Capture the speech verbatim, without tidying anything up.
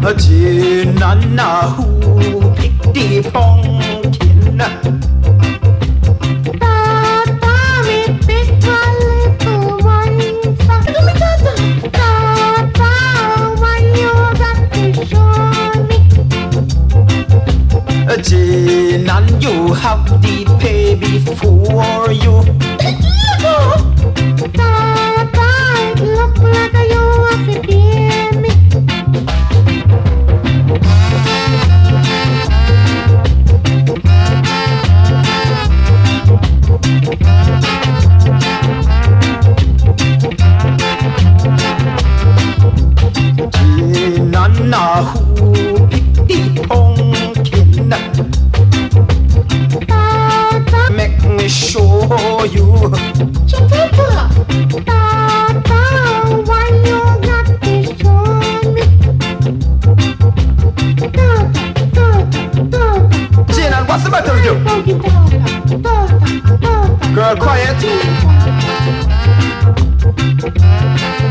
Nana who picked the pumpkin. Tata, me pick a little one. Tata, when you got to show me. Jinan, you have the pay before you. Tata, it look like you have to give me. Nana who picked the pumpkin. Tata, Make me show you. Tata, when you got to show me. Tata, Tata, Tata. Jinan, what's the matter with you? Tata, Tata, Girl, quiet. Tata.